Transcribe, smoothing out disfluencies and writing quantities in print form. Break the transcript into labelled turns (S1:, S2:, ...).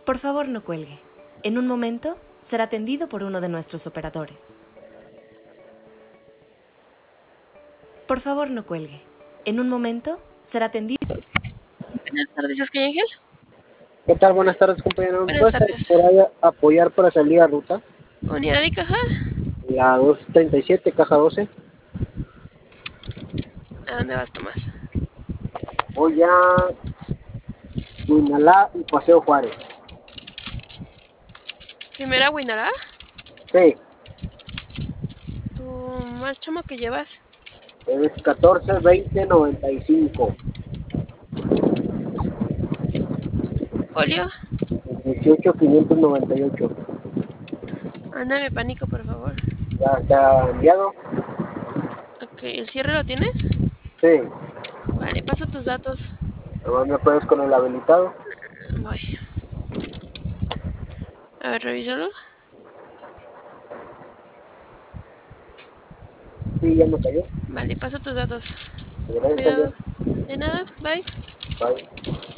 S1: Por favor, no cuelgue. En un momento será atendido por uno de nuestros operadores. Por favor, no cuelgue. En un momento será atendido.
S2: Buenas tardes, ¿es que Ángel?
S3: ¿Qué tal? Buenas tardes, compañero. ¿Me
S2: Buenas
S3: puedes
S2: tardes.
S3: por ahí apoyar para salir a ruta?
S2: ¿Unidad y caja?
S3: La 237, caja 12.
S2: ¿A dónde vas, Tomás?
S3: Voy a Guinalá y Paseo Juárez.
S2: ¿Primera Guinará?
S3: Sí,
S2: ¿Tu marchamo que llevas?
S3: es 14 20 95.
S2: ¿Folio?
S3: 18 598.
S2: Ándame, pánico, por favor.
S3: ¿Ya está enviado?
S2: Ok, ¿el cierre lo tienes?
S3: Sí.
S2: Vale, paso tus datos.
S3: Además me puedes con el habilitado.
S2: Voy. A ver, revísalo.
S3: Sí, ya me cayó.
S2: Vale, paso tus datos.
S3: Gracias,
S2: Cuidado.
S3: Talia.
S2: De nada, bye.
S3: Bye.